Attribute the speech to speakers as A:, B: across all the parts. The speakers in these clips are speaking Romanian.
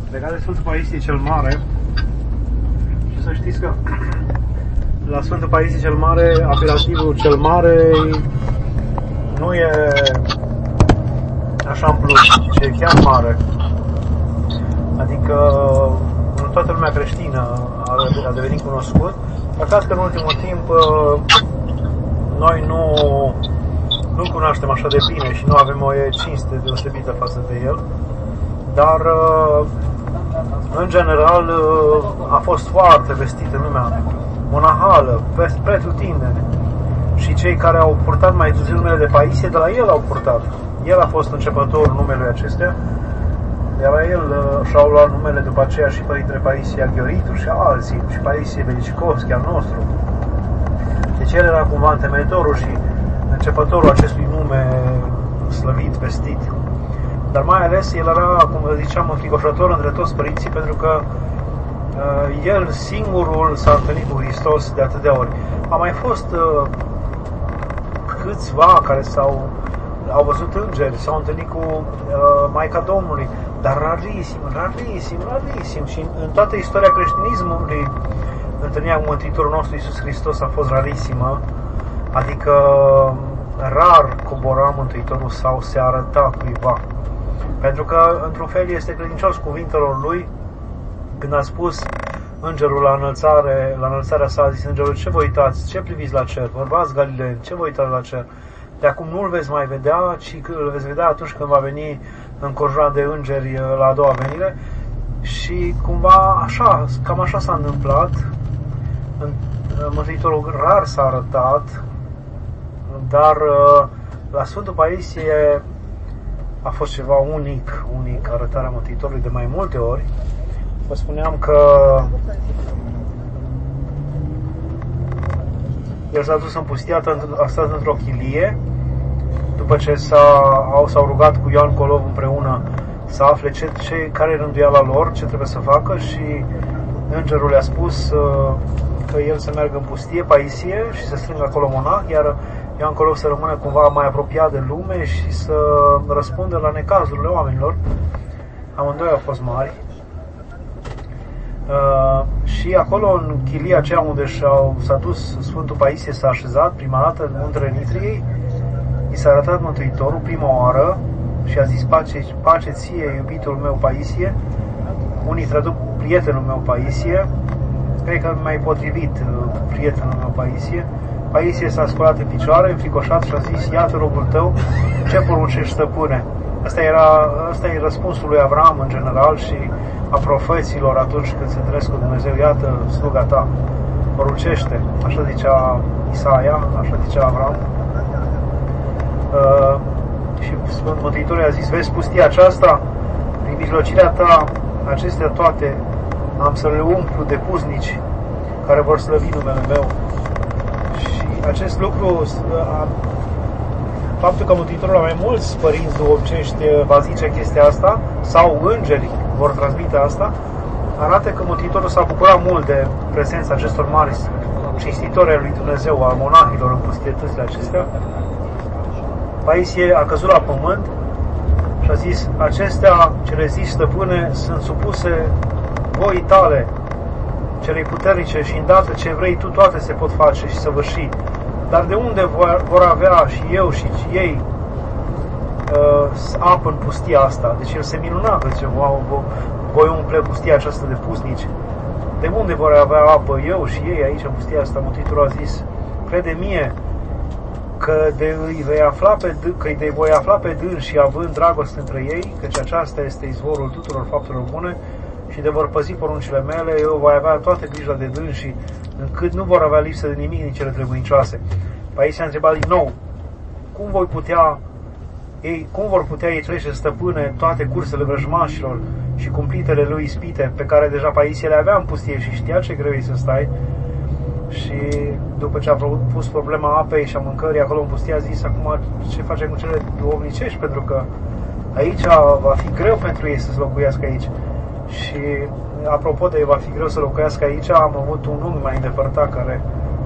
A: legat de Sfântul Paisie cel Mare, și să știți că la Sfântul Paisie cel Mare, apelativul cel Mare nu e așa în plus, ci e chiar mare. Adică în toată lumea creștină a devenit cunoscut. Păcat că în ultimul timp noi nu-l cunoaștem așa de bine și nu avem o cinste deosebită față de el. Dar în general a fost foarte vestit în lumea monahală, pretutindeni. Și cei care au purtat mai târziu numele de Paisie, de la el au purtat. El a fost începătorul numelui acestea, iar la el și-au luat numele după aceea și Părintele Paisie Aghioritu și alții, și Paisie Velicikovski al nostru. Deci el era cumva întemeitorul și începătorul acestui nume slăvit, vestit. Dar mai ales el era, cum ziceam, înfricoșător între toți părinții, pentru că el singurul s-a întâlnit cu Hristos de atâtea ori. A mai fost câțiva care au văzut îngeri, s-au întâlnit cu Maica Domnului, dar rarisim. Și în toată istoria creștinismului, întâlnirea cu Mântuitorul nostru Iisus Hristos a fost rarisimă, adică rar cobora Mântuitorul sau se arăta cuiva. Pentru că, într-un fel, este credincios cuvintelor lui. Când a spus îngerul la înălțarea sa, a zis îngerul: ce vă uitați, ce priviți la cer? Bărbați Galileeni, ce vă uitați la cer? De acum nu îl veți mai vedea, ci îl veți vedea atunci când va veni înconjurat de îngeri la a doua venire. Și cumva așa, cam așa s-a întâmplat. Mântuitorul rar s-a arătat, dar la Sfântul Paisie a fost ceva unic arătarea Mântuitorului de mai multe ori. Vă spuneam că el s-a dus în pustia, a stat într-o chilie, după ce s-au rugat cu Ioan Colov împreună să afle care e rânduiala lor, ce trebuie să facă, și îngerul le-a spus că el să meargă în pustie, Paisie, și să strângă acolo monah, iar Ioan Colov să rămână cumva mai apropiat de lume și să răspundă la necazurile oamenilor. Amândoi au fost mari. Și acolo, în chilia aceea unde s-a dus Sfântul Paisie, s-a așezat prima dată în muntele Nitriei, i s-a arătat Mântuitorul prima oară și a zis: pace ție, iubitul meu Paisie. Unii traduc prietenul meu Paisie, cred că mai potrivit prietenul meu Paisie. Paisie s-a sculat în picioare, înfricoșat, și a zis: iată robul tău, ce poruncești, stăpâne? Asta e răspunsul lui Avram în general și a profeților atunci când se întâlnesc cu Dumnezeu: iată sluga ta, poruncește. Așa zicea Isaia, așa zicea Avram. Și Sfântul Mântuitorul a zis: vezi pustia aceasta? Prin mijlocirea ta, acestea toate am să le umplu de puznici care vor slăvi numele meu. Și acest lucru, faptul că Mântuitorul la mai mulți părinți duhovnicești va zice chestia asta, sau îngeri vor transmite asta, arată că Mântuitorul s-a bucurat mult de prezența acestor mari cinstitori ai lui Dumnezeu, al monahilor în pustietățile acestea. Paisie a căzut la pământ și a zis: acestea, ce le zici, stăpâne, sunt supuse voii tale, celei puternice, și îndată ce vrei tu, toate se pot face și săvârși. Dar de unde vor avea și eu și ei apă în pustia asta? Deci el se minuna că zice: voi umple pustia aceasta de puznici. De unde vor avea apă eu și ei aici în pustia asta? Mântuitorul a zis: crede mie că îi voi afla pe dânsi având dragoste între ei, căci aceasta este izvorul tuturor faptelor bune, și de vor păzi poruncile mele, eu voi avea toată grija de dânsi, încât nu vor avea lipsă de nimic din cele trebuincioase. Paisie a întrebat din nou: cum vor putea ei trece, stăpâne, toate cursele vrăjmașilor și cumplitele lui ispite, pe care deja Paisie le avea în pustie și știa ce greu e să stai? Și după ce a pus problema apei și a mâncării acolo în pustie, a zis: acum ce facem cu cele duhovnicești, pentru că aici va fi greu pentru ei să se locuiască aici. Și apropo de va fi greu să locuiască aici, am avut un unghi mai îndepărtat care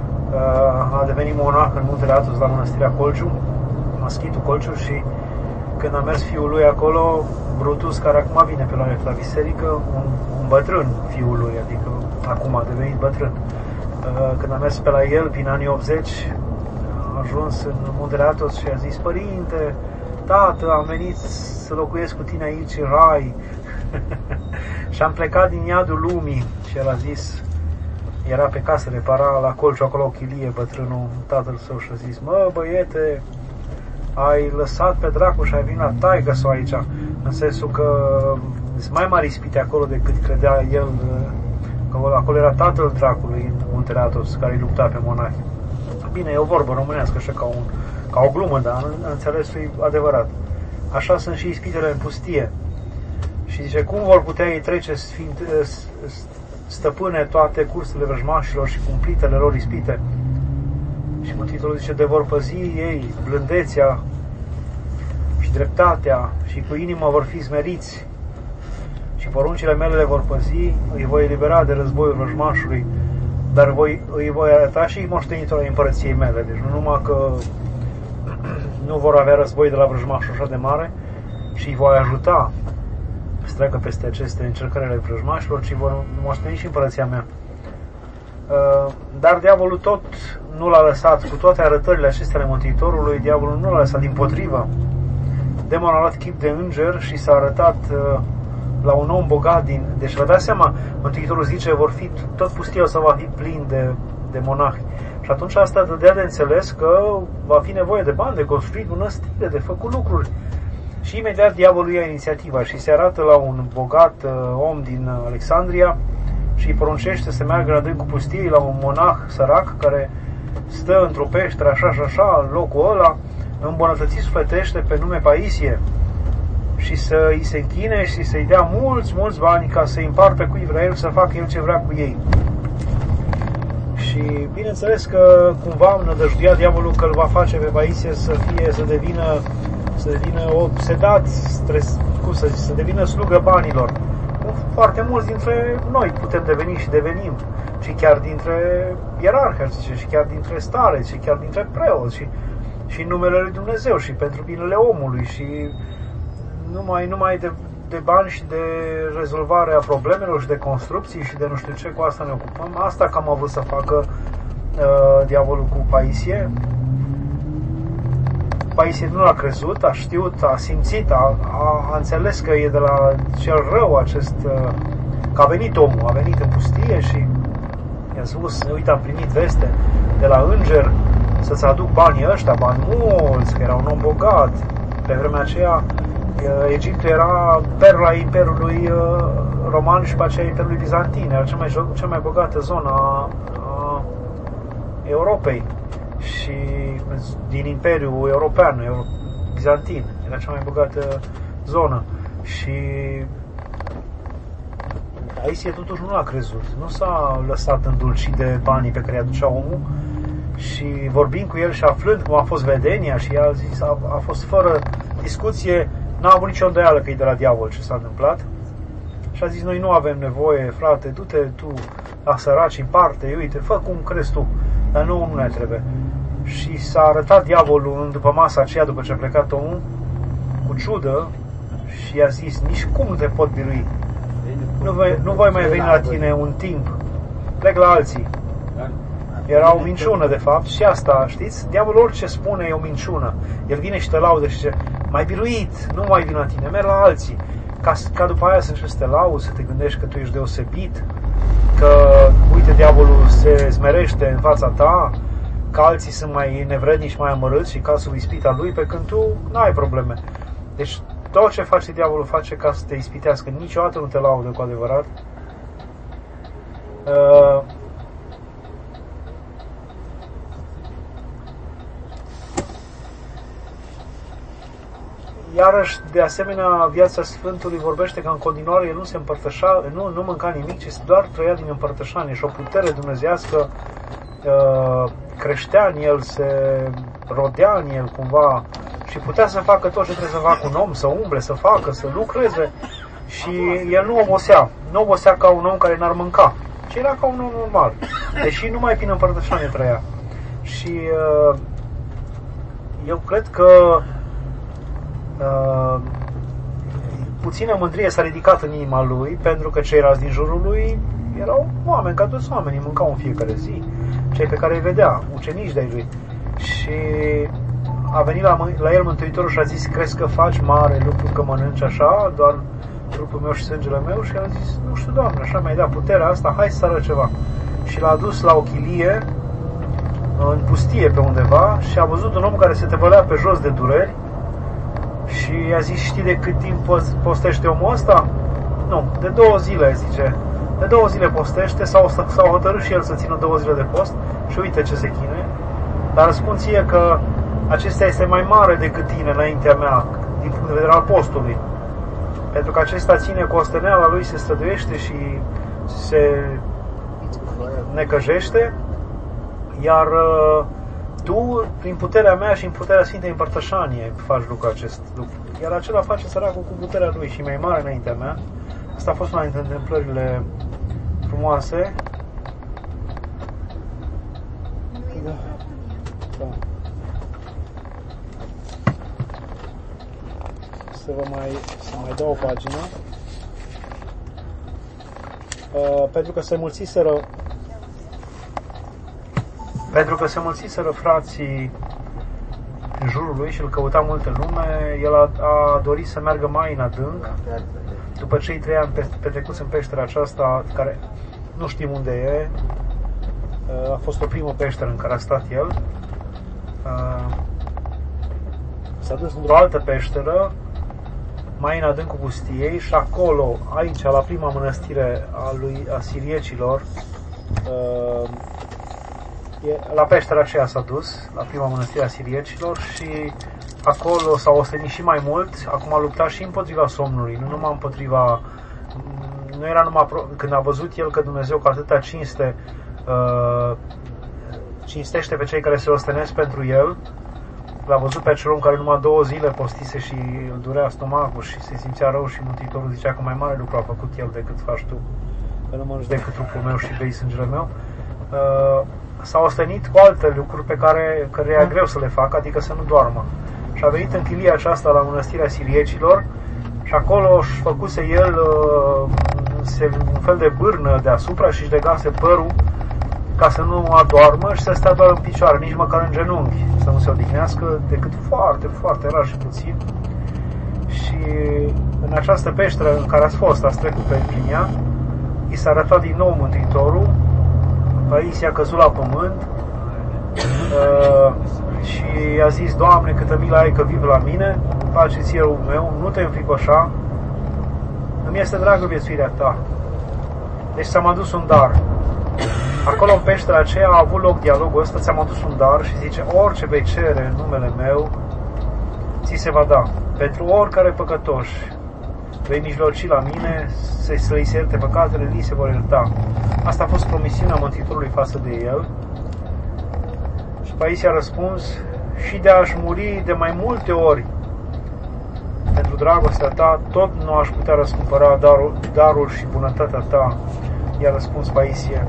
A: a devenit monah în muntele Athos la mănăstirea Colciu, Maschitul Colciu, și când a mers fiul lui acolo, Brutus, care acum vine pe la biserică, un bătrân fiul lui, adică acum a devenit bătrân. Când a mers pe la el, prin anii 80, a ajuns în Muntele Athos și a zis: părinte, tată, am venit să locuiesc cu tine aici în rai. Și am plecat din iadul lumii. Și el a zis, era pe casă, repara la colțul acolo o chilie, bătrânul, tatăl său, și a zis: mă, băiete, ai lăsat pe dracu și ai venit la taică-s-o aici, în sensul că sunt mai mari ispite acolo decât credea el, că acolo era tatăl dracului în Muntele Athos, care îi lupta pe monahi. Bine, e o vorbă românească, așa ca o glumă, dar în înțelesul e adevărat. Așa sunt și ispitele în pustie. Și zice, cum vor putea ei trece stăpâne toate cursele vrăjmașilor și cumplitele lor ispite? Și Mântuitorul zice, de vor păzi ei blândețea și dreptatea și cu inimă vor fi smeriți și poruncile mele le vor păzi, îi voi elibera de războiul vrăjmașului, dar îi voi arăta și moștenitori împărăției mele. Deci nu numai că nu vor avea război de la vrăjmașul așa de mare și îi voi ajuta să treacă peste aceste încercări ale vrăjmașilor, ci vor moșteni și împărăția mea. Dar diavolul tot nu l-a lăsat, cu toate arătările acestea ale Mântuitorului, diavolul nu l-a lăsat, dimpotrivă. Demonul a luat chip de înger și s-a arătat la un om bogat deci vă dați seama, Mântuitorul zice, tot pustia o să va fi plin de monahi. Și atunci asta dădea de înțeles că va fi nevoie de bani, de construit mănăstire, de făcut lucruri. Și imediat diavolul ia inițiativa și se arată la un bogat om din Alexandria și îi poruncește să meargă la dreptul pustiei la un monah sărac care stă într-o peșteră așa și așa, în locul ăla, îmbunătățit sufletește pe nume Paisie și să îi se închine și să-i dea mulți bani ca să-i împartă cui vrea el, să facă el ce vrea cu ei. Și bineînțeles că cumva nădăjduia diavolul că îl va face pe Paisie să devină obsedat, să devină slugă banilor. Foarte mulți dintre noi putem deveni și devenim, și chiar dintre ierarhi, și chiar dintre stareți, și chiar dintre preoți, și în numele lui Dumnezeu, și pentru binele omului, și numai de bani și de rezolvarea problemelor și de construcții și de nu știu ce, cu asta ne ocupăm. Asta cam a vrut să facă diavolul cu Paisie. Paisie nu l-a crezut, a știut, a simțit, a înțeles că e de la cel rău că a venit omul, a venit în pustie și i-a spus, uite, am primit veste de la înger să-ți aduc banii ăștia, bani mulți, că era un om bogat. Pe vremea aceea Egiptul era perla Imperiului Roman și pe aceea Imperiului Bizantin, era cea mai bogată zonă a Europei și din Imperiul European, Bizantin, era cea mai bogată zonă. Și Paisie totuși nu l-a crezut, nu s-a lăsat îndulcit de banii pe care i-a aducea omul și vorbind cu el și aflând cum a fost vedenia și a zis, a fost fără discuție, n-a avut nicio îndoială că e de la diavol ce s-a întâmplat și a zis, noi nu avem nevoie, frate, du-te tu la săraci în parte, uite, fă cum crezi tu, dar nu ne trebuie. Și s-a arătat diavolul după masa aceea, după ce a plecat omul, cu ciudă și i-a zis, nici cum nu te pot birui. Nu voi mai veni la tine un timp. Plec la alții. Era o minciună, de fapt, și asta, știți? Diavolul orice spune e o minciună. El vine și te laudă și zice, m-ai biruit, nu mai vin la tine, merg la alții. Ca după aia să începi să te lauzi, să te gândești că tu ești deosebit, că, uite, diavolul se smerește în fața ta, că alții sunt mai nevrednici, mai amărâți și casul ispita lui, pe când tu n-ai probleme. Deci tot ce face diavolul face ca să te ispitească, niciodată nu te laudă cu adevărat. Iarăși, de asemenea, viața Sfântului vorbește că în continuare el nu se împărtășa, nu mânca nimic, ci doar trăia din împărtășanie și o putere dumnezeiască creștea în el, se rodea în el cumva și putea să facă tot ce trebuie să facă un om, să umble, să facă, să lucreze și el nu obosea ca un om care n-ar mânca, ci era ca un om normal, deși numai prin împărtășanie trăia. Și eu cred că Puțină mândrie s-a ridicat în inima lui, pentru că ceilalți din jurul lui erau oameni ca toți oamenii, mâncau în fiecare zi, cei pe care îi vedea, ucenici de-ai lui. Și a venit la el Mântuitorul și a zis: crezi că faci mare lucru că mănânci așa, doar trupul meu și sângele meu? Și el a zis: nu știu, Doamne, așa mi-ai dat puterea asta, hai să arăt ceva. Și l-a dus la o chilie, în pustie pe undeva, și a văzut un om care se tăvălea pe jos de dureri și i-a zis: știi de cât timp postește omul ăsta? Nu, de 2 zile, zice. De 2 zile postește, s-au hotărât și el să țină 2 zile de post și uite ce se chinuie. Dar răspund ție că acesta este mai mare decât tine înaintea mea, din punct de vedere al postului. Pentru că acesta ține cu osteneala lui, se străduiește și se necăjește, iar tu, prin puterea mea și în puterea Sfintei Împărtășanie, faci acest lucru. Iar acela face săracul cu puterea lui și mai mare înaintea mea. Asta a fost una dintre întâmplările frumoase. Da. Da. Să mai dau o pagină. Pentru că se mulțiseră frații în jurul lui și îl căuta multă lume, el a dorit să meargă mai în adânc. După cei 3 ani petrecuți în peștera aceasta, care nu știm unde e, a fost o primă peșteră în care a stat el, s-a dus într-o altă peșteră mai în adâncul pustiei și acolo, aici, la prima mănăstire a siriecilor, la peștera aceea s-a dus, la prima mănăstire a siriecilor, și acolo s-a ostenit și mai mult. Acum a luptat și împotriva somnului, nu numai împotriva... Nu era numai... Când a văzut el că Dumnezeu cu atâta cinste cinstește pe cei care se ostenesc pentru el, l-a văzut pe acel om care numai 2 zile postise și îl durea stomacul și se simțea rău, și Mântuitorul zicea că mai mare lucru a făcut el decât faci tu, că nu mănânci decât trupul meu și bei sângele meu. S-a ostenit cu alte lucruri pe care e greu să le facă, adică să nu doarmă. Și a venit în chilia aceasta la mănăstirea siriecilor și acolo își făcuse el un fel de bârnă deasupra și își legase părul ca să nu adoarmă și să stea doar în picioare, nici măcar în genunchi, să nu se odihnească, decât foarte, foarte rar și puțin. Și în această peșteră în care ați trecut prin ea, i s-a arătat din nou Mântuitorul. Paisie a căzut la pământ și a zis: Doamne, câtă milă ai că vii la mine, face ție răul meu, nu te înfricoșa, îmi este dragă viețuirea ta. Deci ți-am adus un dar. Acolo în peștera aceea a avut loc dialogul ăsta: ți-am adus un dar și zice: orice vei cere în numele meu, ți se va da. Pentru oricare păcătoși vei mijloci la mine, să-i se ierte păcatele, li se vor ierta. Asta a fost promisiunea Mântuitorului față de el. Și Paisie a răspuns: și de a-și muri de mai multe ori pentru dragostea ta, tot nu aș putea răscumpăra darul și bunătatea ta. I-a răspuns Paisie.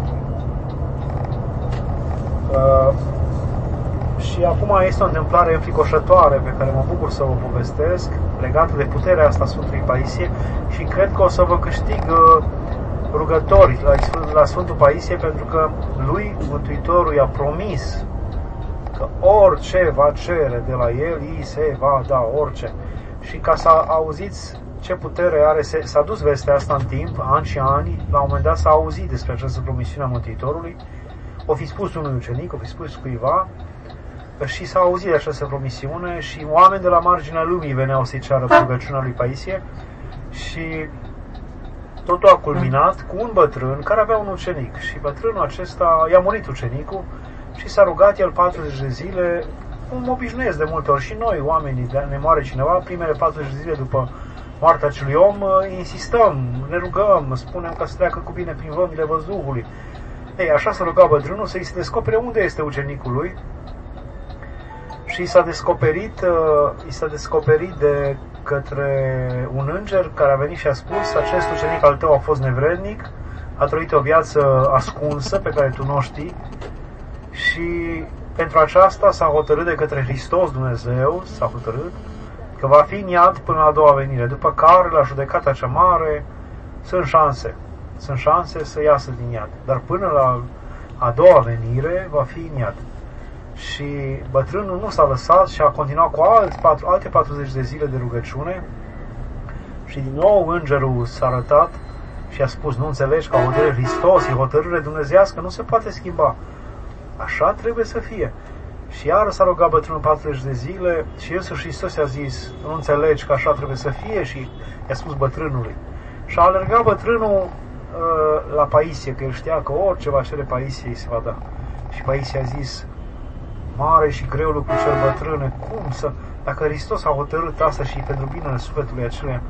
A: Și acum este o întâmplare înfricoșătoare pe care mă bucur să o povestesc, legată de puterea asta Sfântului Paisie, și cred că o să vă câștig rugători la Sfântul Paisie, pentru că lui Mântuitorul i-a promis că orice va cere de la el, îi se va da orice. Și ca să auziți ce putere are, s-a dus vestea asta în timp, ani și ani, la un moment dat s-a auzit despre această promisiune a Mântuitorului, o fi spus unui ucenic, o fi spus cuiva, și s-a auzit de această promisiune și oameni de la marginea lumii veneau să-i ceară rugăciunea lui Paisie. Și totul a culminat cu un bătrân care avea un ucenic și bătrânul acesta, i-a murit ucenicul și s-a rugat el 40 de zile, cum obișnuiesc de multe ori și noi, oamenii, de ne moare cineva, primele 40 de zile după moartea acelui om, insistăm, ne rugăm, spunem că să treacă cu bine prin vămile văzduhului. Ei, așa s-a rugat bătrânul să-i se descopere unde este ucenicul lui. Și i s-a descoperit de către un înger care a venit și a spus: acest ucenic al tău a fost nevrednic, a trăit o viață ascunsă pe care tu nu o știi, și pentru aceasta s-a hotărât de către Hristos Dumnezeu, s-a hotărât că va fi în iad până la a doua venire, după care, la judecata cea mare, sunt șanse să iasă din iad. Dar până la a doua venire va fi în iad. Și bătrânul nu s-a lăsat și a continuat cu alte 40 de zile de rugăciune și din nou îngerul s-a arătat și a spus: nu înțelegi că hotărâre Hristos, e hotărâre dumnezeiască, nu se poate schimba. Așa trebuie să fie. Și iară s-a rugat bătrânul 40 de zile și Iisus Hristos i-a zis: nu înțelegi că așa trebuie să fie? Și i-a spus bătrânului. Și a alergat bătrânul la Paisie, că el știa că orice va cere Paisie îi se va da. Și Paisie a zis: mare și greu lucru cel bătrâne, cum să, dacă Hristos a hotărât asta și pentru binele sufletului acelea,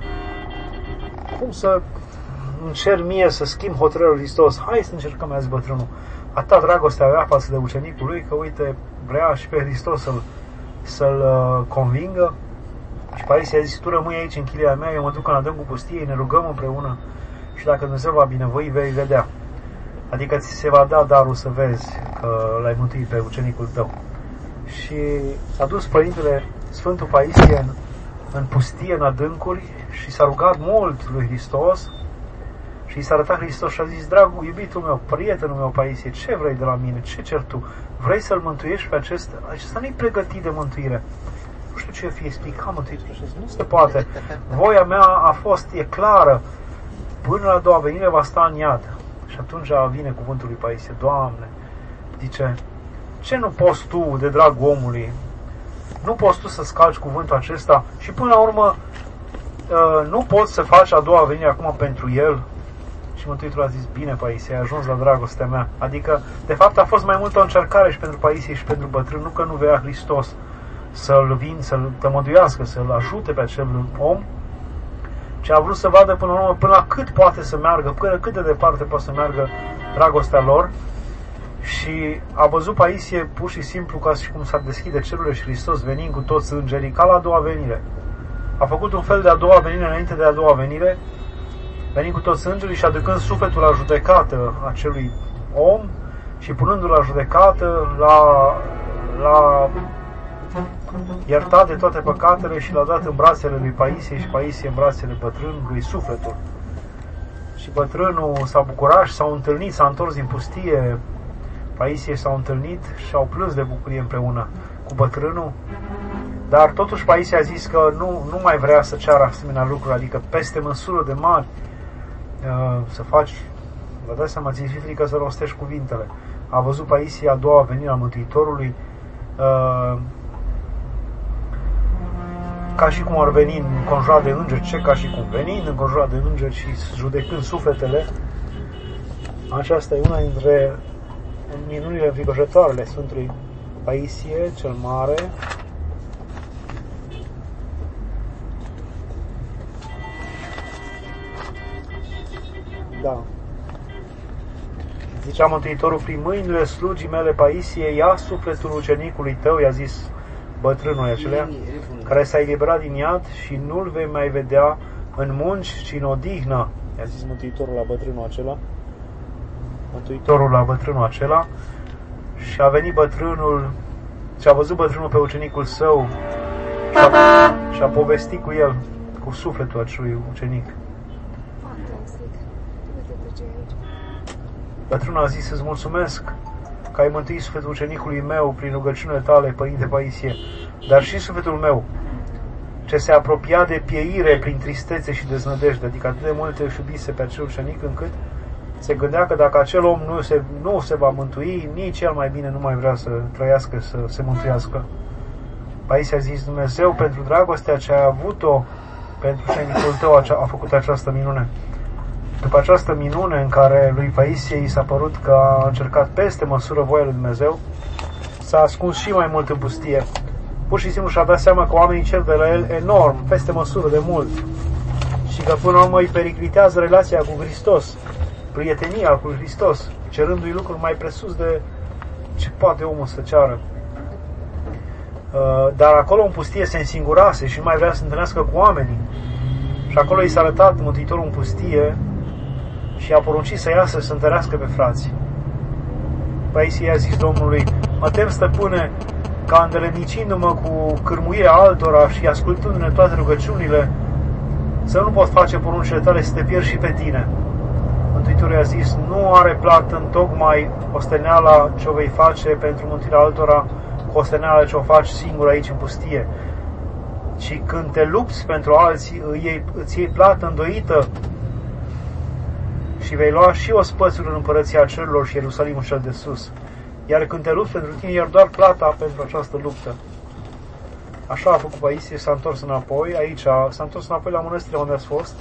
A: cum să îmi cer mie să schimb hotărârea lui Hristos? Hai să încercăm, azi bătrânul. Atâta dragoste avea față de ucenicul lui, că uite, vrea și pe Hristos să-l convingă. Și Paisie a zis: tu rămâi aici în chilia mea, eu mă duc în adâncul pustiei, ne rugăm împreună și dacă Dumnezeu va binevoi, vei vedea. Adică ți se va da darul să vezi că l-ai mântuit pe ucenicul tău. Și s-a dus părintele Sfântul Paisie în pustie, în adâncuri, și s-a rugat mult lui Hristos și i s-a arătat Hristos și a zis: dragul, iubitul meu, prietenul meu Paisie, ce vrei de la mine? Ce cer tu? Vrei să-l mântuiești pe acesta? Acesta nu-i pregătit de mântuire. Nu știu ce fi explicat mântuitul acesta. Nu se poate. Voia mea a fost, e clară. Până la a doua venire va sta în iad. Și atunci vine cuvântul lui Paisie: Doamne, zice, ce nu poți tu, de dragul omului? Nu poți tu să scalci cuvântul acesta și până la urmă nu poți să faci a doua venire acum pentru el? Și Mântuitorul a zis: bine, Paisie, ai ajuns la dragostea mea. Adică, de fapt, a fost mai mult o încercare și pentru Paisie și pentru bătrân, nu că nu vrea Hristos să-l să-l tămăduiască, să-l ajute pe acel om, ci a vrut să vadă până la urmă până la cât poate să meargă, până cât de departe poate să meargă dragostea lor. Și a văzut Paisie pur și simplu ca și cum s-ar deschide cerurile și Hristos venind cu toți îngerii, ca la a doua venire. A făcut un fel de a doua venire înainte de a doua venire, venind cu toți îngerii și aducând sufletul la judecată acelui om și punându-l la judecată, la iertat de toate păcatele și l-a dat în brațele lui Paisie și Paisie în brațele bătrânului sufletul. Și bătrânul s-a bucurat și s-au întâlnit, s-a întors din pustie, Paisie s-au întâlnit și au plâns de bucurie împreună cu bătrânul. Dar totuși Paisie a zis că nu mai vrea să ceară asemenea lucruri, adică peste măsură de mari să faci, vă dați seama, ți-e frică să rostești cuvintele. A văzut Paisie a doua venire a Mântuitorului, ca și cum ar veni înconjurat de îngeri, ce ca și cum venind înconjurat de îngeri și judecând sufletele. Aceasta e una dintre minunile înfricoșătoare ale Sfântului Paisie cel Mare. Da. Zicea Mântuitorul: prin mâinile slugii mele Paisie, ia sufletul ucenicului tău, i-a zis bătrânul acelea, care s-a eliberat din iad și nu-l vei mai vedea în munci, ci în odihnă. I-a zis Mântuitorul la bătrânul acela. Mântuitorul la bătrânul acela. Și a venit bătrânul și a văzut bătrânul pe ucenicul său și a povestit cu el, cu sufletul acelui ucenic. Bătrânul a zis: îți mulțumesc că ai mântuit sufletul ucenicului meu prin rugăciunile tale, Părinte Paisie, dar și sufletul meu, ce se apropia de pieire prin tristețe și deznădejde, adică atât de mult își iubise pe acel ucenic încât se gândea că dacă acel om nu se va mântui, nici el mai bine nu mai vrea să trăiască, să se mântuiască. Paisie a zis: Dumnezeu, pentru dragostea ce ai avut-o pentru ucenicul tău, a făcut această minune. După această minune în care lui Paisie i s-a părut că a încercat peste măsură voia lui Dumnezeu, s-a ascuns și mai mult în pustie. Pur și simplu și-a dat seama că oamenii cer de la el enorm, peste măsură de mult, și că până la urmă îi periclitează relația cu Hristos, prietenia cu Hristos, cerându-i lucruri mai presus de ce poate omul să ceară. Dar acolo în pustie se însingurase și nu mai vrea să se întâlnească cu oamenii. Și acolo i s-a arătat Mântuitorul în pustie și a poruncit să iasă să întărească pe frați. Paisie i-a zis Domnului: mă tem, stăpâne, ca îndelenicindu-mă cu cârmuirea altora și ascultându-ne toate rugăciunile, să nu pot face poruncile tale să te pierzi și pe tine. Mântuitorul i-a zis, nu are plată în tocmai osteneala ce o vei face pentru mântuirea altora cu osteneala ce o faci singur aici în pustie. Și când te lupți pentru alții, îți iei plată îndoită și vei lua și ospățuri în împărăția cerurilor și Ierusalimul cel de sus. Iar când te lupți pentru tine, iar doar plata pentru această luptă. Așa a făcut Paisie, s-a întors înapoi, aici, s-a întors înapoi la mănăstirea unde ați fost.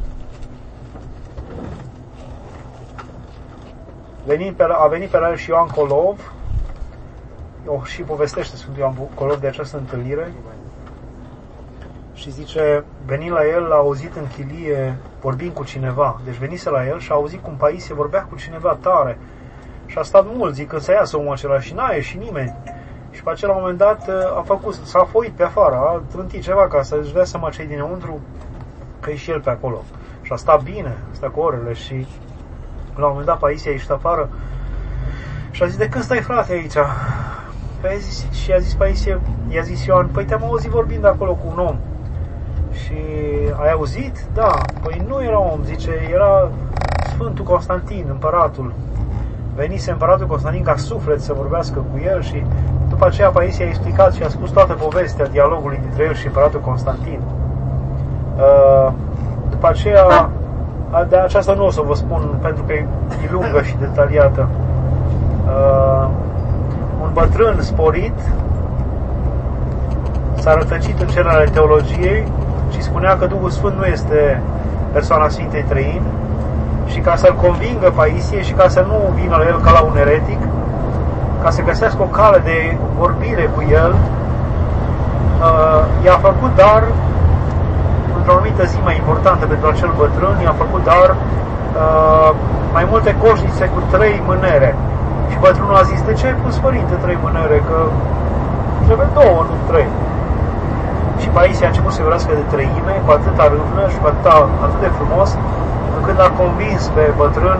A: A venit pe la el și Ioan Colov, și povestește Sfântul Ioan Colov de această întâlnire, și zice, veni la el, l-a auzit în chilie vorbind cu cineva, deci venise la el și a auzit cum Paisie vorbea cu cineva tare, și a stat mult, zic, când să iasă omul acela, și n-a ieșit nimeni. Și pe acela moment dat s-a foit pe afară, a trântit ceva ca să-și dea seama cei dinăuntru că e și el pe acolo. Și a stat bine, a stat cu orele, și la un moment dat Paisie a ieșit afară și a zis, de când stai, frate, aici? Și a zis Paisie, i-a zis Ioan, păi te-am auzit vorbind acolo cu un om. Și ai auzit? Da. Păi nu era om, zice, era Sfântul Constantin, împăratul. Venise împăratul Constantin ca suflet să vorbească cu el și după aceea Paisie a explicat și a spus toată povestea dialogului dintre el și împăratul Constantin. După aceea, de aceasta nu o să vă spun pentru că e lungă și detaliată. Un bătrân sporit s-a rătăcit în cerul ale teologiei și spunea că Duhul Sfânt nu este persoana Sfintei Treimi, și ca să-l convingă Paisie și ca să nu vină la el ca la un eretic, ca să găsească o cale de vorbire cu el, i-a făcut dar, într-o anumită zi mai importantă pentru acel bătrân, i-a făcut dar mai multe coșnițe cu 3 mânere. Și bătrânul a zis, de ce ai pus, părinte, 3 mânere? Că trebuie 2, nu 3. Și Paisie a început să vorbească de treime, cu atâta râvnă și cu atât de frumos, încât l-a convins pe bătrân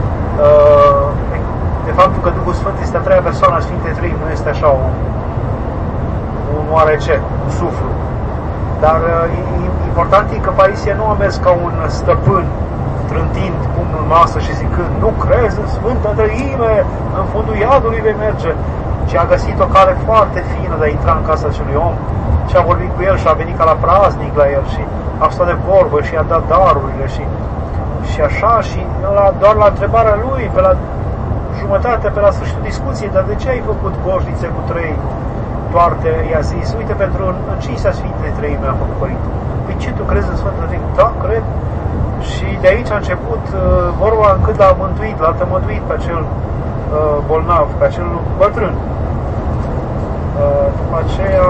A: de faptul că Duhul Sfânt este a 3-a persoană a Sfintei Treimi, nu este așa un oarece, un suflu. Dar important e că Paisie nu a mers ca un stăpân, trântind pumnul în masă și zicând, nu crezi în Sfânta Treime, în fundul iadului vei merge, ci a găsit o cale foarte fină de a intra în casa acelui om și a vorbit cu el și a venit ca la praznic la el și a stat de vorbă și i-a dat darurile și așa, și doar la întrebarea lui, pe la jumătate, pe la sfârșitul discuției, dar de ce ai făcut coșnițe cu 3 toarte? I-a zis, uite, pentru în cinstea Sfintei Treimi a făcut părinte. Păi ce, tu crezi în Sfântul Treimi? Da, cred. Și de aici a început vorba încât l-a mântuit, l-a tămăduit pe acel bolnav, pe acel bătrân. După aceea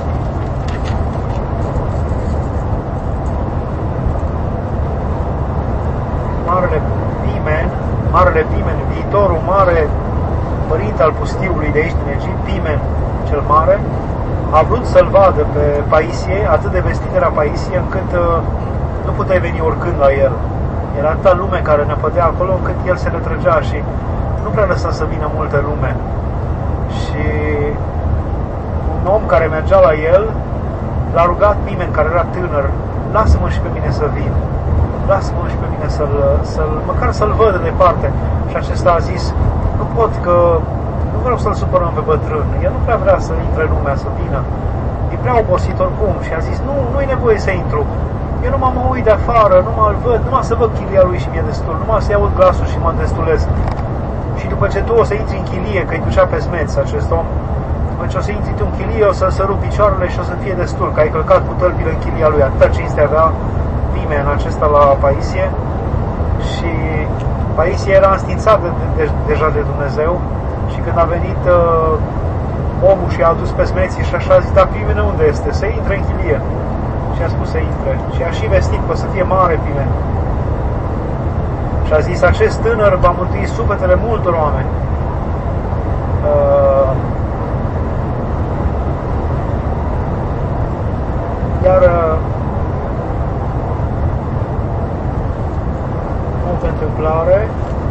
A: Marele Pimen, viitorul mare părinte al pustiului de aici din Egipt, Pimen cel mare, a vrut să-l vadă pe Paisie, atât de vestit era Paisie, încât nu puteai veni oricând la el. Era atâta lume care ne pădea acolo, încât el se retrăgea și nu prea lăsa să vină multă lume. Și un om care mergea la el l-a rugat Pimen, care era tânăr, lasă-mă și pe mine să vin. Lasă-mă și pe mine măcar să-l văd de departe. Și acesta a zis, nu pot, că nu vreau să-l supărăm pe bătrân. El nu prea vrea să intre în lumea, să vină. E prea obosit oricum. Și a zis, nu-i nevoie să intru. Eu numai mă uit de afară, numai îl văd, numai să văd chilia lui și mi-e destul. Numai să-i aud glasul și mă destulesc. Și după ce tu o să intri în chilie, că îi ducea pe smeț acest om, după ce o să intri tu în chilie, o să rup picioarele și o să fie destul, că ai călcat cu tălpile în chilia lui. Atâta cinste avea Pimen acesta la Paisie. Și Paisie era înstințat deja de Dumnezeu. Și când a venit omul și a adus pe smeții și așa, a zis, dar Pimen unde este? Să intre în chilie. Și a spus să intre. Și a și vestit că o să fie mare Pimen. Și a zis, acest tânăr va mântui sufletele multor oameni. Iar multă întâmplare,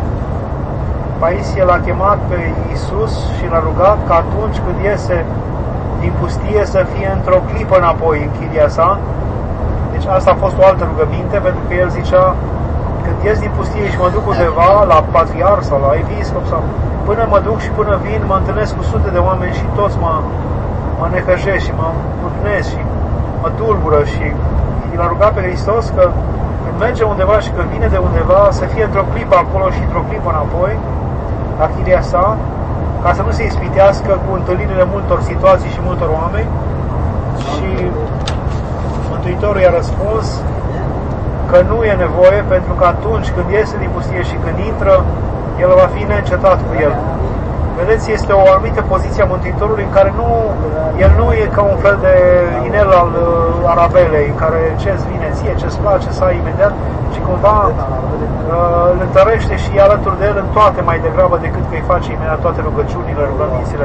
A: Paisie l-a chemat pe Iisus și l-a rugat că atunci când iese din pustie să fie într-o clipă înapoi în chilia sa. Deci asta a fost o altă rugăminte, pentru că el zicea, când ies din pustie și mă duc undeva la patriarh sau la episcop sau până mă duc și până vin, mă întâlnesc cu sute de oameni și toți mă necăjesc și mă pâcnesc și mă tulbură. Și l-a rugat pe Hristos că când merge undeva și când vine de undeva să fie într-o clipă acolo și într-o clipă înapoi la chilia sa, ca să nu se ispitească cu întâlnirile multor situații și multor oameni. Și Mântuitorul i-a răspuns că nu e nevoie, pentru că atunci când iese din pustie și când intră, el va fi neîncetat cu el. Vedeți, este o anumită poziție a Mântuitorului în care el nu e ca un fel de inel al Arabelei, în care ce-ți vine ție, ce-ți place să ai imediat, ci cumva îl întărește și e alături de el în toate mai degrabă decât că îi face imediat toate rugăciunile, rugămințile.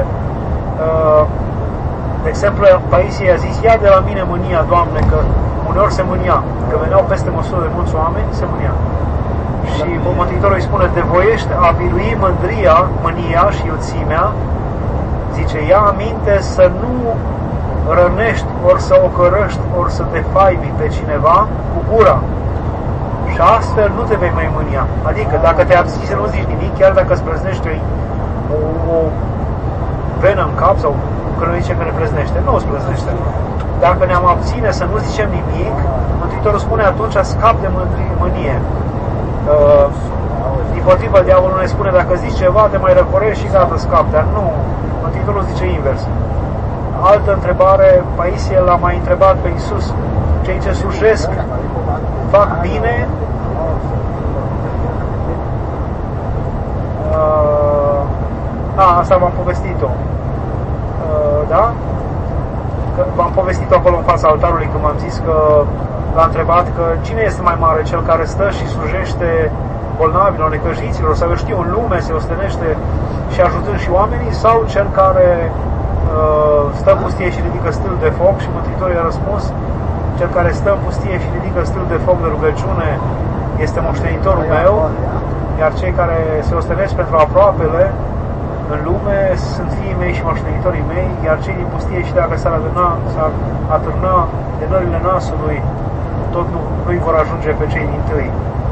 A: De exemplu, Paisie a zis, ia de la mine mânia, Doamne, că uneori se mânia, că veneau peste măsură de mulți oameni, se mânia. Și Mântuitorul îi spune, te voiești a birui mânia și iuțimea, zice, ia aminte să nu rănești, ori să ocărăști, ori să te faibi pe cineva cu gura. Și astfel nu te vei mai mânia. Adică, dacă te abții să nu zici nimic, chiar dacă îți prăznește o venă în cap, sau că noi zicem că ne prăznește, nu îți prăznește. Dacă ne-am abține să nu zicem nimic, Mântuitorul spune, atunci scap de mânie. Dimpotrivă, diavolul ne spune, dacă zici ceva, te mai răcorești și gata, scap. Dar nu, Mântuitorul zice invers. Altă întrebare, Paisie l-a mai întrebat pe Iisus, cei ce slujesc fac bine? Asta v-am povestit-o. Da? V-am povestit-o acolo în fața altarului, când m-am zis că l-a întrebat că cine este mai mare, cel care stă și slujește bolnavilor, necăjiților, sau eu știu, în lume se ostenește și ajutând și oamenii, sau cel care stă în pustie și ridică stâlpi de foc? Și Mântuitorul i-a răspuns, cel care stă în pustie și ridică stâlpi de foc de rugăciune este moștenitorul meu, iar cei care se ostenesc pentru aproapele în lume sunt fiii mei și moștenitorii mei, iar cei din pustie și dacă s-ar atârna de nările nasului, tot nu-i vor ajunge pe cei din tâi.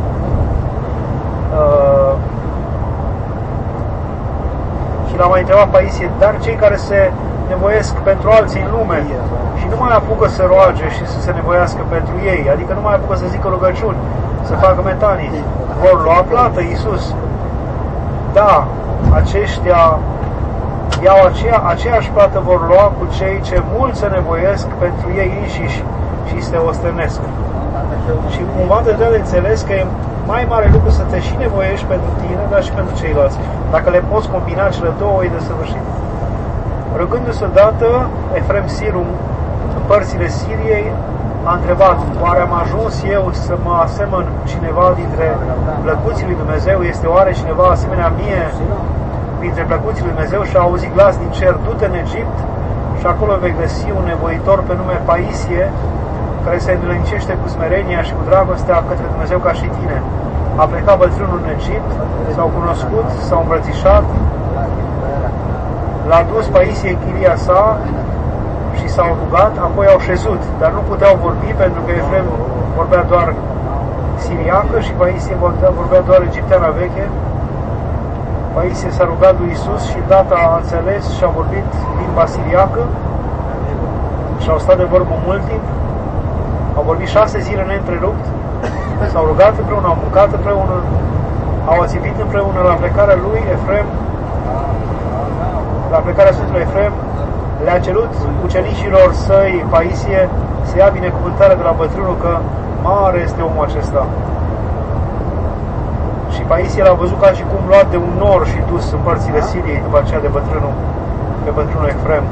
A: Și l-a mai întrebat Paisie, dar cei care se nevoiesc pentru alții în lume și nu mai apucă să roage și să se nevoiască pentru ei, adică nu mai apucă să zică rugăciuni, să facă metanii, vor lua plată, Iisus? Da, aceștia iau aceeași plată vor lua cu cei ce mult se nevoiesc pentru ei înșiși și se ostenesc. Și cumva de de înțeles că e mai mare lucru să te și nevoiești pentru tine, dar și pentru ceilalți. Dacă le poți combina cele două, e de săvârșit. Rugându-se odată, Efrem Siru, în părțile Siriei, a întrebat, oare am ajuns eu să mă asemăn cineva dintre plăcuții lui Dumnezeu? Este oare cineva asemenea mie dintre plăcuții lui Dumnezeu? Și a auzit glas din cer, du-te în Egipt și acolo vei găsi un nevoitor pe nume Paisie, care se îndulănicește cu smerenia și cu dragostea către Dumnezeu ca și tine. A plecat bătrânul în Egipt, s-au cunoscut, s-au îmbrățișat, l-a dus Paisie în chilia sa și s-au rugat, apoi au șezut, dar nu puteau vorbi pentru că Efrem vorbea doar siriacă și Paisie vorbea doar egipteana veche. Paisie s-a rugat lui Iisus și data a înțeles și a vorbit limba siriacă și au stat de vorbă mult timp. Au vorbit 6 zile neîntrerupt, s-au rugat împreună, au mâncat împreună, au ațipit împreună. La plecarea lui Efrem, la plecarea Sfântului Efrem, le-a cerut ucenicilor săi, Paisie, să ia binecuvântarea de la bătrânul, că mare este omul acesta. Și Paisie l-a văzut ca și cum luat de un nor și dus în părțile Siriei, după aceea de bătrânul Efrem.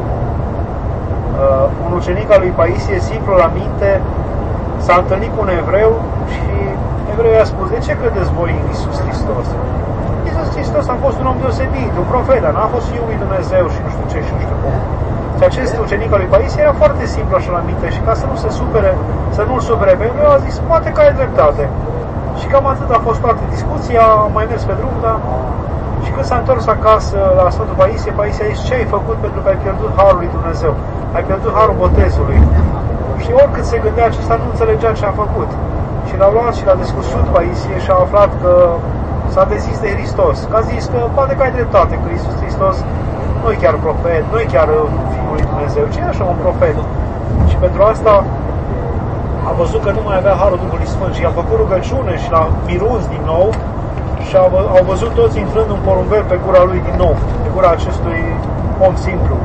A: Un ucenic al lui Paisie, simplu la minte, s-a întâlnit cu un evreu și evreul i-a spus, de ce credeți voi în Iisus Hristos? Iisus Hristos a fost un om deosebit, un profet, dar n-a fost Fiul lui Dumnezeu și nu știu ce și nu știu cum. Și acest ucenic al lui Paisie era foarte simplu așa la minte și ca să nu se supere, să nu-l supere pe evreu, a zis, poate că ai dreptate. Și cam atât a fost toată discuția, am mai mers pe drum, dar Și când s-a întors acasă la Sfântul Paisie, Paisie a zis: ce ai făcut pentru că ai pierdut harul lui Dumnezeu? Ai pierdut harul botezului. Și oricât se gândea, acesta nu înțelegea ce a făcut. Și l-a luat și l-a descusut Paisie și a aflat că s-a dezis de Hristos. Că a zis că poate că ai dreptate, că Iisus Hristos nu e chiar profet, nu e chiar Fiul lui Dumnezeu, ci e așa un profet. Și pentru asta a văzut că nu mai avea harul Duhului Sfânt și a făcut rugăciune și l-a miruns din nou și au văzut toți intrând un porumbel pe gura lui din nou, pe gura acestui om simplu.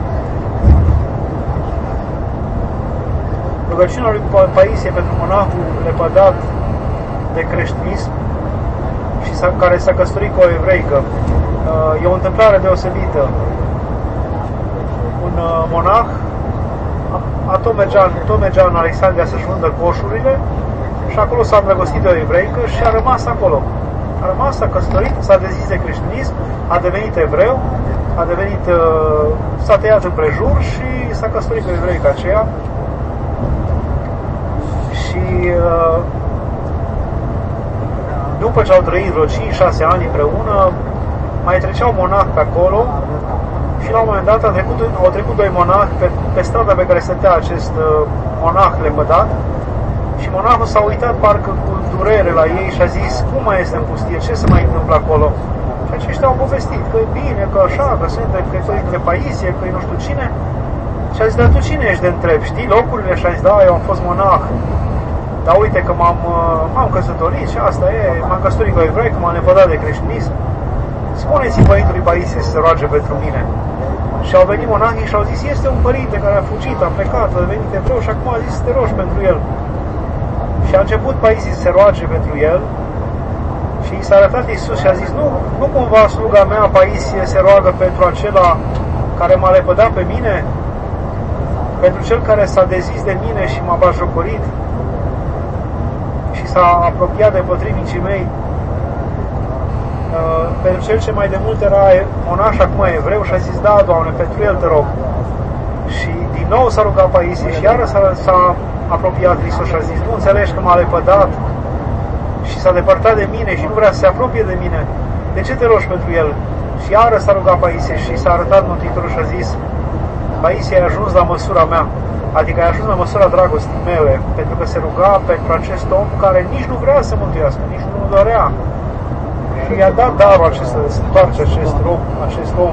A: Rugăciunea lui Paisie pentru monahul lepădat de creștinism și care s-a căsătorit cu o evreică e o întâmplare deosebită. Un monah tot mergea în Alexandria să-și vândă coșurile și acolo s-a îndrăgostit de o evreică și a rămas acolo. A rămas, s-a căsătorit, s-a dezis de creștinism, a devenit evreu, s-a tăiat împrejur și s-a căsătorit cu evreica aceea. Și după ce au trăit vreo 5-6 ani împreună, mai treceau monahi pe acolo și la un moment dat au trecut doi monahi pe strada pe care stătea acest monah lepădat și monahul s-a uitat parcă cu durere la ei și a zis: cum mai este în pustie, ce se mai întâmplă acolo? Și aceștia au povestit că e bine, că așa, că suntem de Paisie, că e nu știu cine. Și a zis: dar tu cine ești de întreb? Știi locurile? Și a zis: da, eu am fost monah. Dar uite că m-am căsătorit și asta e, m-am căsătorit cu evrei, că m-am lepădat de creștinism. Spuneți-i părintului Paisie să se roage pentru mine. Și au venit monahii și au zis: este un părinte care a fugit, a plecat, a devenit evreu și acum a zis să te rogi pentru el. Și a început Paisie să se roage pentru el și i s-a arătat Iisus și a zis: nu cumva sluga mea Paisie se roagă pentru acela care m-a lepădat pe mine? Pentru cel care s-a dezis de mine și m-a batjocorit și s-a apropiat de potrivnicii mei, pentru cel ce mai de mult era monah și acum evreu, și a zis: da, Doamne, pentru el te rog. Și din nou s-a rugat Paisie și iară s-a apropiat Hristos și a zis: nu înțelegi că m-a lepădat și s-a depărtat de mine și nu vrea să se apropie de mine? De ce te rogi pentru el? Și iară s-a rugat Paisie și s-a arătat Mântuitorul și a zis: Paisie, ai ajuns la măsura mea, adică ai ajuns la măsura dragostii mele, pentru că se ruga pentru acest om care nici nu vrea să mântuiască, nici nu dorea. Și i-a dat darul acesta de să întoarce acest om.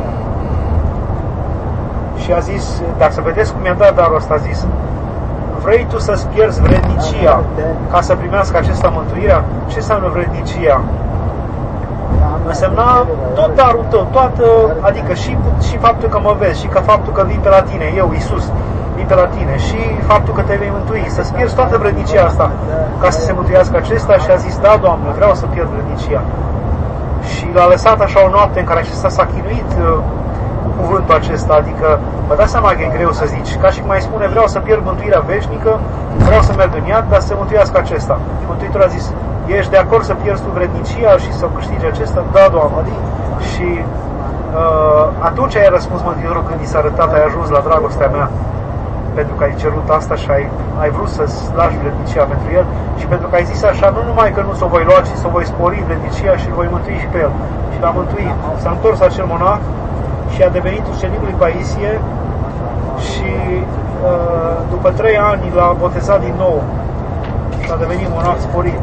A: Și a zis: dar să vedeți cum i-a dat darul ăsta, a zis: vrei tu să-ți pierzi vrednicia ca să primească acesta mântuirea? Ce înseamnă vrednicia? Însemna tot darul tău, adică și faptul că mă vezi, și că faptul că vin pe la tine, eu, Iisus, vin pe la tine, și faptul că te vei mântui, să-ți pierzi toată vrednicia asta ca să se mântuiască acesta. Și a zis: da, Doamne, vreau să pierd vrednicia. Și l-a lăsat așa o noapte în care acesta s-a chinuit cuvântul acesta, adică vă dați seama că e greu să zici, ca și cum mai spune: vreau să pierd mântuirea veșnică, vreau să merg în iad, dar să se mântuiască acesta. Și Mântuitorul a zis: ești de acord să pierzi tu vrednicia și să câștigi acesta? Da, Doamne. Și atunci ai răspuns Mântuitorul când i s-a arătat: ai ajuns la dragostea mea, pentru că ai cerut asta și ai vrut să-ți lași vrednicia pentru el și pentru că ai zis așa: nu numai că nu s-o voi lua, ci s-o voi spori vrednicia și îl voi mântui și pe el. Și l-a mântuit. S-a întors acel monah și a devenit ucenicul lui Paisie și după 3 ani l-a botezat din nou și a devenit monah sporit.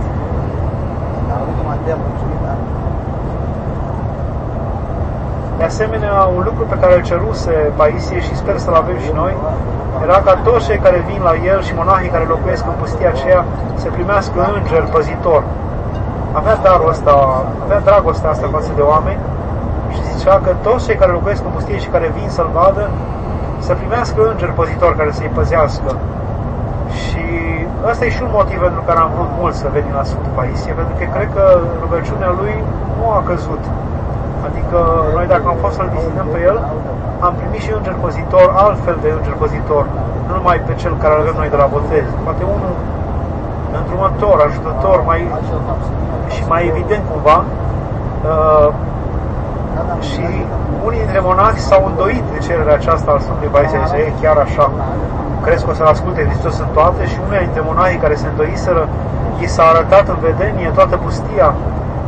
A: De asemenea, un lucru pe care îl ceruse Paisie și sper să-l avem și noi, era ca toți cei care vin la el și monahii care locuiesc în pustia aceea să primească înger păzitor. Avea darul ăsta, avea dragostea asta față de oameni și zicea că toți cei care locuiesc în pustie și care vin să-l vadă să primească înger păzitor care să-i păzească. Și ăsta e și un motiv pentru care am vrut mult să venim la Sfântul Paisie, pentru că cred că rugăciunea lui nu a căzut. Adică noi, dacă am fost să-l vizităm pe el, am primit și înger păzitor, altfel de înger păzitor, nu numai pe cel care îl avem noi de la botez, poate unul îndrumător, ajutător, și mai evident cumva. Și unii dintre monahi s-au îndoit de cererea aceasta al Sfântului Paisie, zice: e chiar așa, crezi că o să-L asculte Hristos în toate? Și unii dintre monahii care se îndoiseră, i s-a arătat în vedenie toată pustia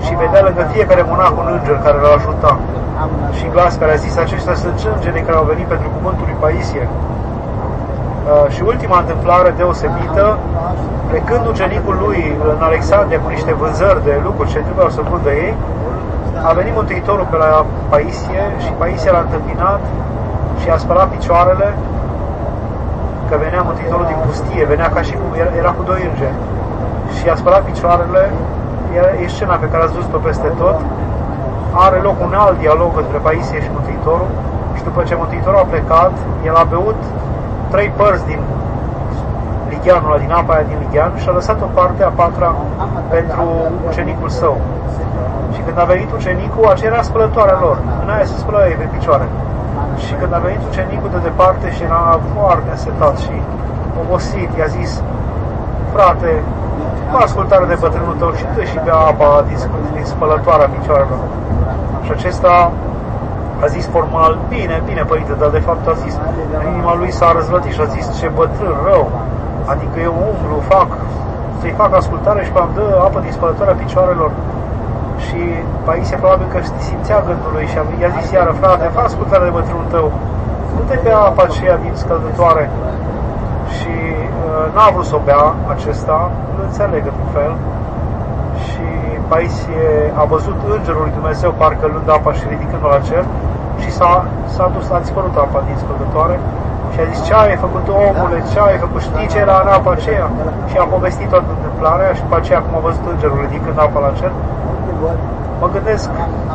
A: și vedea lângă fiecare monac un înger care l-a ajutat. Și glas care a zis, aceștia sunt îngerii care au venit pentru cuvântul lui Paisie. Și ultima întâmplare deosebită, plecând ucenicul lui în Alexandria cu niște vânzări de lucruri ce trebuiau să vândă ei, a venit Mântuitorul pe la Paisie și Paisie l-a întâmpinat și a spălat picioarele, că venea Mântuitorul din pustie, venea ca și cum era cu doi îngeri și a spălat picioarele. E scena pe care ați văzut-o peste tot. Are loc un alt dialog între Paisie și Mântuitorul și după ce Mântuitorul a plecat, el a beut 3 părți din ligheanul ăla, din apa aia din lighean și a lăsat o parte a patra pentru ucenicul său. Și când a venit ucenicul, aceea era spălătoarea lor. În aia se spălă ei pe picioare. Și când a venit ucenicul de departe și era foarte însetat și obosit, i-a zis, frate, mă ascultare de bătrânul tău și tu și bea apa din spălătoarea picioarelor. Și acesta a zis formal, bine, părinte, dar de fapt a zis, în inima lui s-a răzvătit și a zis, ce bătrân rău, adică eu umblu, să-i fac ascultare și pe-am dă apă din spălătoarea picioarelor. Și Paisie probabil că simțea gândul lui și i-a zis iară, frate, fă ascultare de bătrânul tău, nu te bea apa aceea din scăldătoare. Și n-a vrut să o bea acesta, îl înțeleg într-un fel. Și Paisie a văzut îngerul lui Dumnezeu parcă luând apa și ridicând-o la cer și s-a dus, a dispărut apa din scăldătoare și a zis, ce ai făcut omule, ce ai făcut, știi ce era în apa aceea? Și a povestit toată întâmplarea și după aceea cum a văzut îngerul ridicând apa la cer. Mă gândesc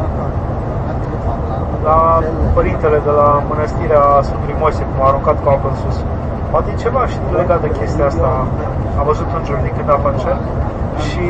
A: la părintele de la mănăstirea Sfântului Moise, cum a aruncat cu apă în sus. Poate ceva și legat de chestia asta, a văzut îngerul ridicând apa în cer și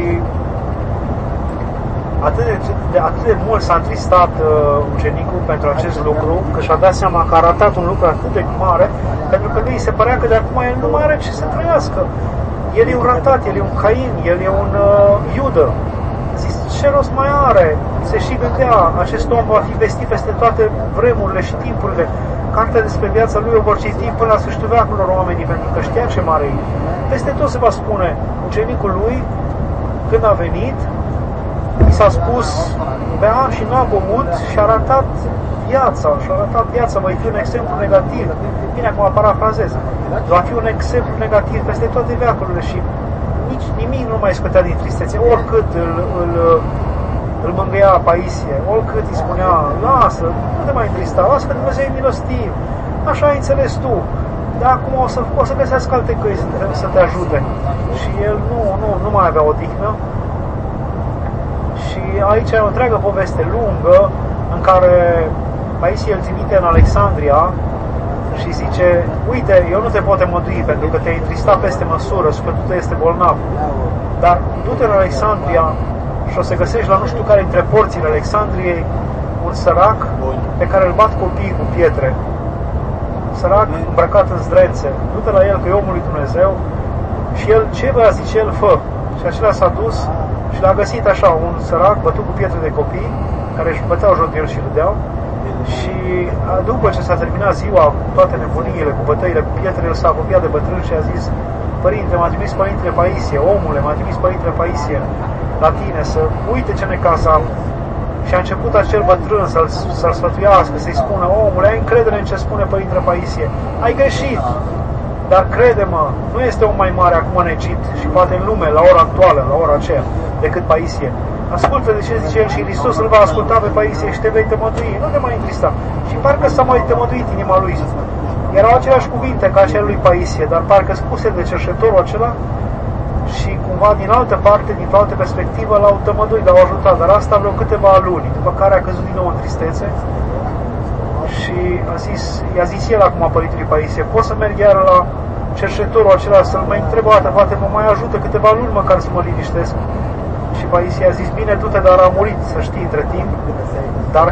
A: atât de mult s-a întristat ucenicul pentru acest lucru, că și-a dat seama că a ratat un lucru atât de mare, pentru că lui se părea că de acum el nu mai are ce să trăiască. El e un ratat, el e un Cain, el e un Iudă. Zis, ce rost mai are? Se și gândea, acest om va fi vestit peste toate vremurile și timpurile. Cartea despre viața lui o vor citi până la sfârșitul veacurilor oamenii, pentru că știa ce mare e. Peste tot se va spune, ucenicul lui, când a venit, i s-a spus, bea și n-a băut și a ratat viața, va fi un exemplu negativ. Bine, acum parafrazez, va fi un exemplu negativ peste toate veacurile și nimic nu mai scotea din tristețe, oricât îl mângâia Paisie, oricât îi spunea, lasă, nu te mai întrista, lasă că Dumnezeu e milostiv, așa ai înțeles tu, dar acum o să găsească alte căi să te ajute. Și el nu mai avea odihnă. Și aici e o întreagă poveste lungă în care Paisie îl trimite în Alexandria și zice, uite, eu nu te pot mădui pentru că te-ai întristat peste măsură, sufletul tău este bolnav, dar du-te în Alexandria și o să găsești la nu știu care dintre porțile Alexandriei un sărac pe care îl bat copiii cu pietre, sărac îmbrăcat în zdrențe, du-te la el că e omul lui Dumnezeu și el, ce vrea, zice el, fă. Și acela s-a dus și l-a găsit așa, un sărac bătut cu pietre de copii care își băteau joc de el și râdeau. Și după ce s-a terminat ziua cu toate nebuniile, cu bătăile, cu pietre, el s-a apropiat de bătrân și a zis, părinte, m-a trimis părintele Paisie, omule, m-a trimis părintele Paisie la tine să uite ce necaz am. Și a început acel bătrân să-l sfătuiască, să-i spună, omule, ai încredere în ce spune părintele Paisie, ai greșit, dar crede-mă, nu este om mai mare acum în Egipt și poate în lume, la ora actuală, la ora aceea, decât Paisie. Ascultă de ce zice el și Hristos îl va asculta pe Paisie și te vei tămădui, nu te mai întrista. Și parcă s-a mai tămăduit inima lui. Erau aceleași cuvinte ca cele lui Paisie, dar parcă spuse de cerșetorul acela și cumva din altă parte, din altă perspectivă, l-au tămăduit, l-au ajutat, dar asta vreo câteva luni, după care a căzut din nou în tristețe și i-a zis el acum părintele Paisie, pot să merg iar la cerșetorul acela să-l mai întreb o dată, poate mă mai ajută câteva luni măcar să mă liniștesc. Și Paisie a zis, bine, du-te, dar a murit, să știi, între timp, dar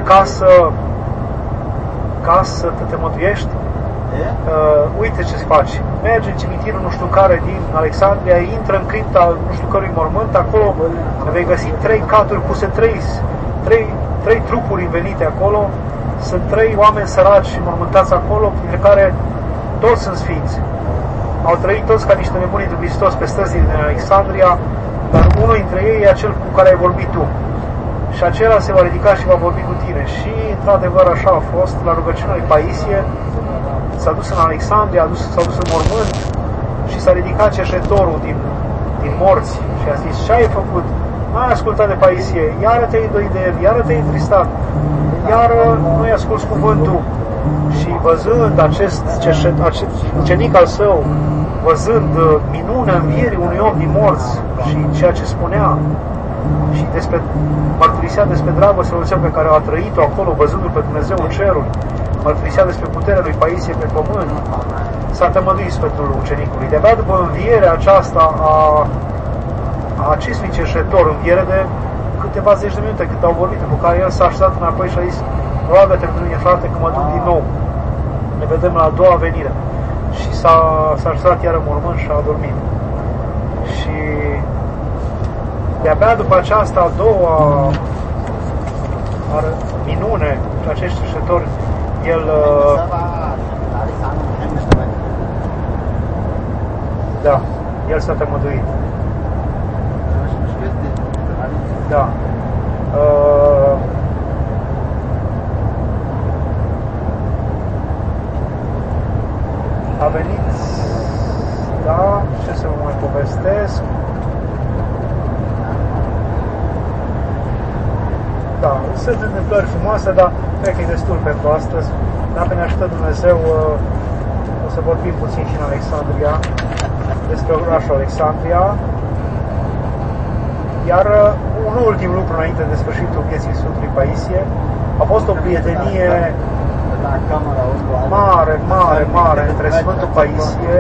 A: ca să te măduiești, uite ce-ți faci. Mergi în cimitirul nu știu care din Alexandria, intră în cripta nu știu cărui mormânt, acolo vei găsi 3 caturi puse, 3 trupuri învelite acolo, sunt 3 oameni săraci și mormântați acolo, printre care toți sunt sfinți. Au trăit toți ca niște nebuni de Hristos pe străzile din Alexandria, dar unul dintre ei e acel cu care ai vorbit tu. și acela se va ridica și va vorbi cu tine. Și, într-adevăr, așa a fost. La rugăciunea lui Paisie s-a dus în Alexandria, s-a dus în mormânt și s-a ridicat cerșetorul din morți și a zis: ce ai făcut? N-ai ascultat de Paisie, iară te-ai îndoit de el, iară te-ai întristat, iară nu-i asculți cuvântul. Și văzând acest ucenic al său, văzând minunea învierii unui om din morți și ceea ce spunea și mărturisea despre dragostea pe care a trăit-o acolo, văzându-l pe Dumnezeu în ceruri, mărturisea despre puterea lui Paisie pe pământ, s-a tămăduit sfântul ucenicului. De-abia după învierea aceasta a acestui cerșetor, înviere de câteva zeci de minute cât au vorbit, după care el s-a așezat înapoi și a zis: roagă-te pentru mine, frate, că mă duc din nou. Ne vedem la a doua venire. Și s-a așezat iar în mormânt și a dormit. Și de-abia după aceasta, a doua minune, acești cerșetori, el s-a tămăduit. Da. A venit, da, ce să vă mai povestesc? Da, sunt întâmplări frumoase, dar cred că e destul pentru astăzi. Dacă ne ajută Dumnezeu, o să vorbim puțin și în Alexandria, despre orașul Alexandria. Iar un ultim lucru înainte de sfârșitul vieții Sfântului Paisie a fost o prietenie mare între Sfântul Paisie,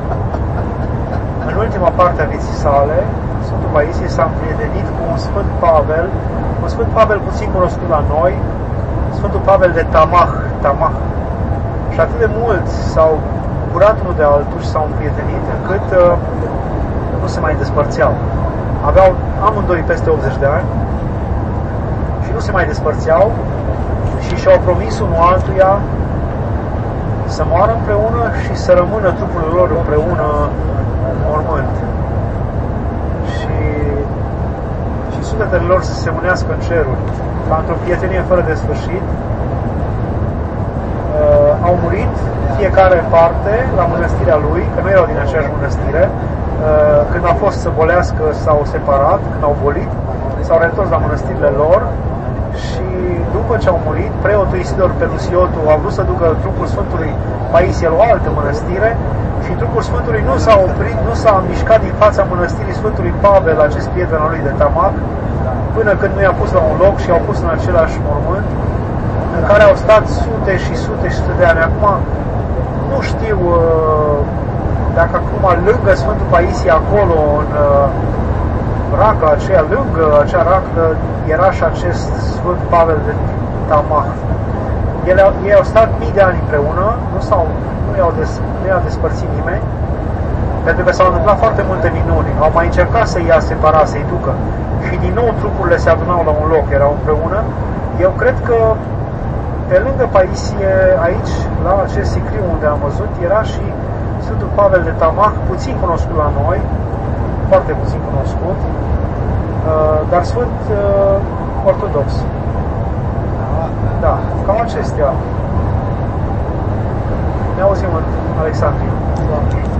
A: în ultima parte a vieții sale. Sfântul Paisie s-a împrietenit cu un Sfânt Pavel, un Sfânt Pavel puțin cunoscut la noi, Sfântul Pavel de Tamah. Și atât de mulți s-au bucurat unul de altul și s-au împrietenit încât nu se mai despărțeau. Aveau amândoi peste 80 de ani și nu se mai despărțeau și și-au promis unul altuia să moară împreună și să rămână trupurile lor împreună în mormânt. Și sufletele lor să se unească în ceruri, ca într-o prietenie fără de sfârșit. Au murit fiecare în parte la mănăstirea lui, că nu erau din aceeași mănăstire. Când a fost să bolească, s-au separat, când au bolit, s-au reîntors la mănăstirile lor și după ce au murit, preotul Isidor Pelusiotul a vrut să ducă trupul Sfântului Paisie la o altă mănăstire și trupul Sfântului nu s-a oprit, nu s-a mișcat din fața mănăstirii Sfântului Pavel, acest prieten al lui de Tamah, până când nu i-a pus la un loc și i-au pus în același mormânt în care au stat sute și sute și sute de ani. Acum nu știu dacă acum lângă Sfântul Paisie acolo în racla aceea, lângă acea raclă era și acest Sfânt Pavel de Tamah. Ei au stat mii de ani împreună, nu i-au despărțit nimeni, pentru că s-au întâmplat foarte multe minuni. Au mai încercat să ia separat, să-i ducă și din nou trupurile se adunau la un loc, erau împreună. Eu cred că pe lângă Paisie, aici, la acest sicriu unde am văzut, era și Sfântul Pavel de Tamah, puțin cunoscut la noi, foarte puțin cunoscut, dar Sfânt ortodox. Da, cam acestea. Ne auzim în Alexandria.